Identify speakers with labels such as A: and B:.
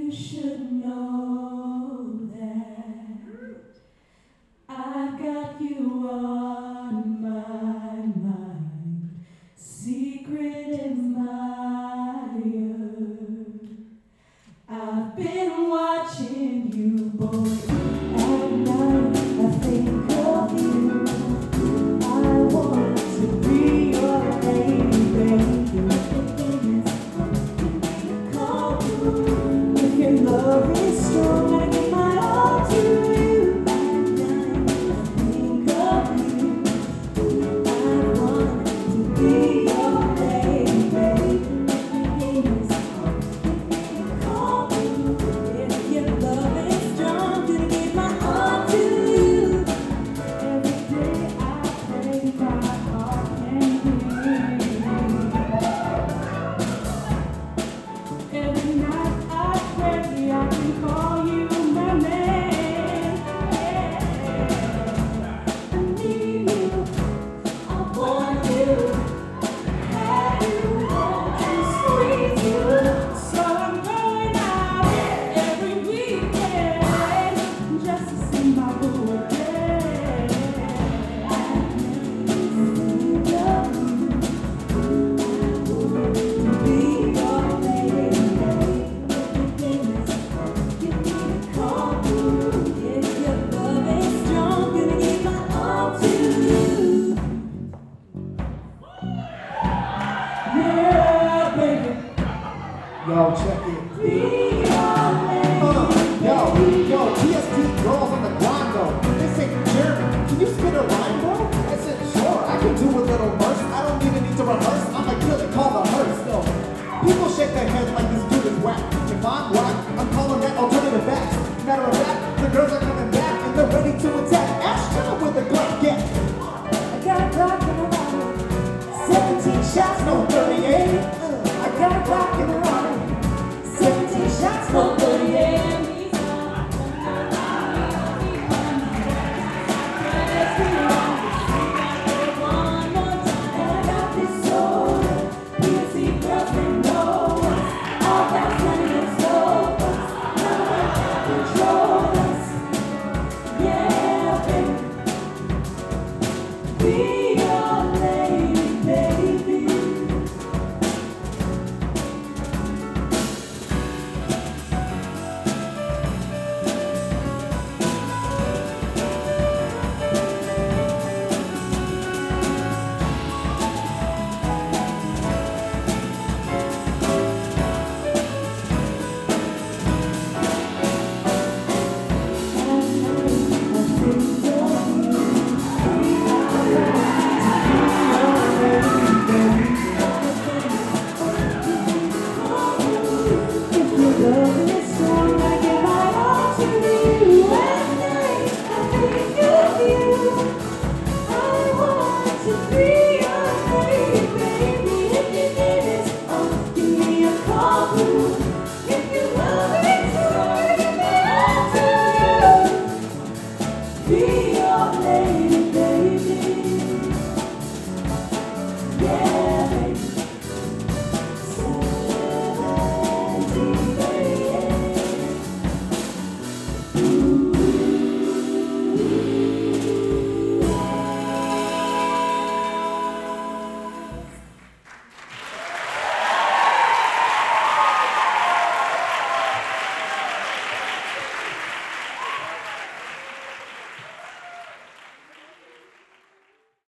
A: You should know that I've got you on my mind, secret admirer. I've been watching you, boy, at night. I think of you. I want to be your lady, baby. Call you if your love is strong. I give my all to you. At night, I think of you. I want to be your lady, baby. Call you if your love is strong. Gonna give my all to you. Every day I pray my heart can hear. Every night I pray I can call you my man. I need you, I want you, have you, want to squeeze you. So I'm going out every weekend just to see my boo again. I love you. Be your lady, you need to call you if your love is strong. Gonna give my all to you. Yeah, baby.
B: Yo, check it.
A: Be your lady.
B: Yo, TST girls on the grind though. They say, Jeremy, can you spit a rhyme, bro? I said, sure, I can do a little verse. I don't even need to rehearse. I'm like, really, call the hearse, though. People shake their heads like this dude is whack. If I'm what I